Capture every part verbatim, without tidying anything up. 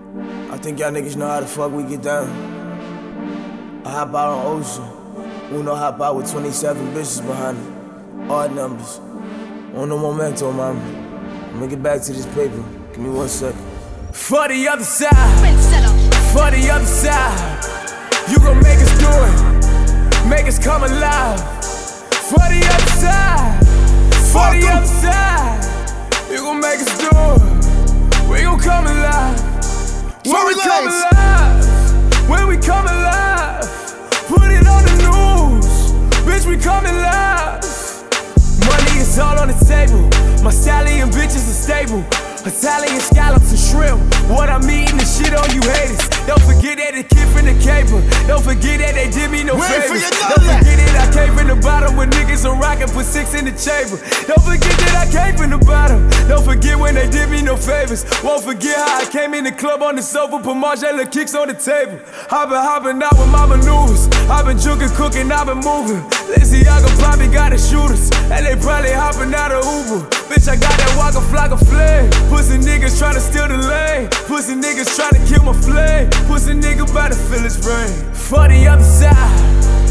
I think y'all niggas know how the fuck we get down. I hop out on Ocean. Uno hop out with twenty-seven bitches behind it. Odd numbers. On no momento, mama. I'ma get back to this paper. Give me one second. For the other side. For the other side. You gon' make us do it. Make us come alive. For the other side. For the other side. You gon' make us do it. We gon' come alive. When we come alive, when we come alive, put it on the news, bitch, we coming live. Money is all on the table, my stallion bitches are stable. Italian scallops and shrimp, what I'm eating is shit on you haters. Don't forget that the kid from the caper. Don't forget that they did me no favors. Don't forget that I came from the bottom when niggas are rockin', put six in the chamber. Don't forget that I came from the bottom. Don't forget when they did me no favors. Won't forget how I came in the club on the sofa, put Margiela kicks on the table. I've been hopping out with my maneuvers. I've been juking, cooking, I've been moving. Lizzie, I could probably got the shooters, and they probably hopping out of Uber. Bitch, I got that walk a flock of flame. Pussy niggas tryna steal the lane. Pussy niggas tryna kill my flame. Pussy nigga bout to feel his brain. For the other side.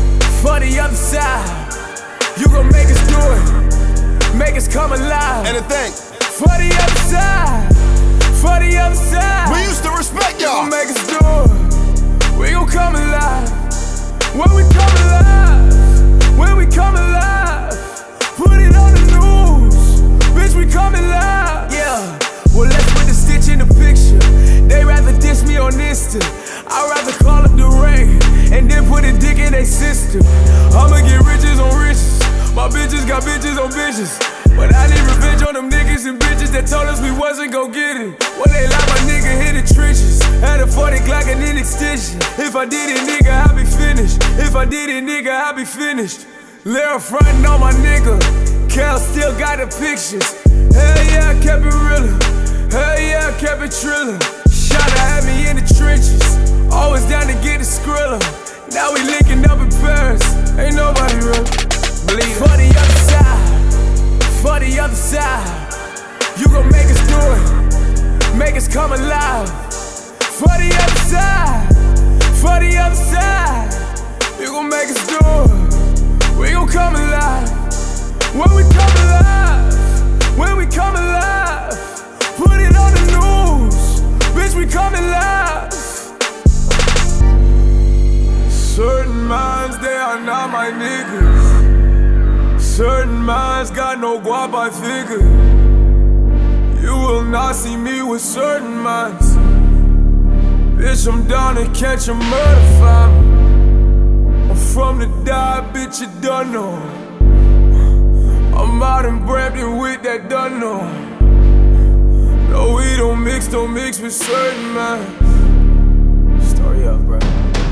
For the other side. You gon' make us do it. Make us come alive. And the thing. For the other side. For the other side. We used to respect y'all. You gon' make us do it. We gon' come alive. When we come alive. When we come alive. Put it on the news. Bitch, we coming live. Yeah. Well, let's put the stitch in the picture. They rather diss me on Insta. I'd rather call up the rain and then put a dick in they sister. I'ma get riches on riches. My bitches got bitches on bitches. But I need revenge on them niggas and bitches that told us we wasn't gon' get it. When they let my nigga hit the trenches. Had a forty Glock and an extension. If I did it, nigga, I be finished. If I did it, nigga, I be finished. Lyra frontin' on my nigga. Cal still got the pictures. Hell yeah, I kept it realer. Hell yeah, I kept it trillin'. Shotta had me in the trenches. Always down to get the skrilla. Now we linking up in Paris. Ain't nobody real. Believe it. For the other side. For the other side. You gon' make us do it. Make us come alive. For the other side. For the other side. You gon' make us do it. We gon' come alive. When we come alive. When we come alive. Put it on the news. Bitch, we coming live. Certain minds, they are not my niggas. Certain minds got no guap, I figure. You will not see me with certain minds. Bitch, I'm down to catch a murder fam. I'm from the die, bitch, you done know. I'm out in Brampton with that done know. No, we don't mix, don't mix with certain minds. Story up, bro.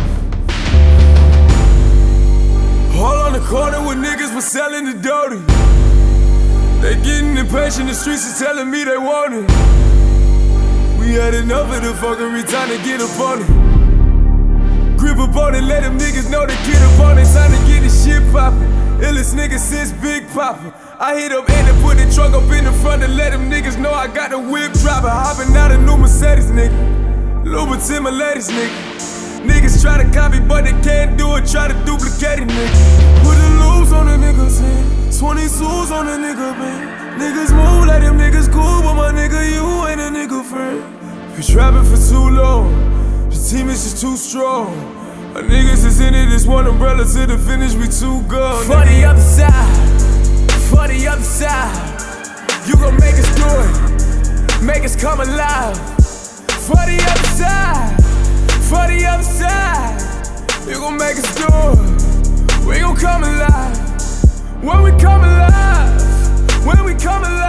All on the corner with niggas was selling the dirty. They getting impatient, the streets is telling me they want it. We had enough of the fuckery, time to get up on it. Grip up on it, let them niggas know to get up on it. Time to get this shit poppin'. Illest nigga since Big Papa. I hit up and put the truck up in the front and let them niggas know I got the whip droppin'. Hoppin' out a new Mercedes, nigga. Louboutin, my ladies, nigga. Niggas try to copy, but they can't do it. Try to duplicate it, nigga. Put the loops on the niggas' head. twenty sous on the nigga, man. Niggas move like them niggas cool, but my nigga, you ain't a nigga friend. We trappin' for too long. The team is just too strong. Our niggas is in it, it's one umbrella to the finish, we too good. For the other side. For the other side. You gon' make us do it. Make us come alive. For the other side. For the other side. You gon' make us do it. We gon' come alive. When we come alive. When we come alive.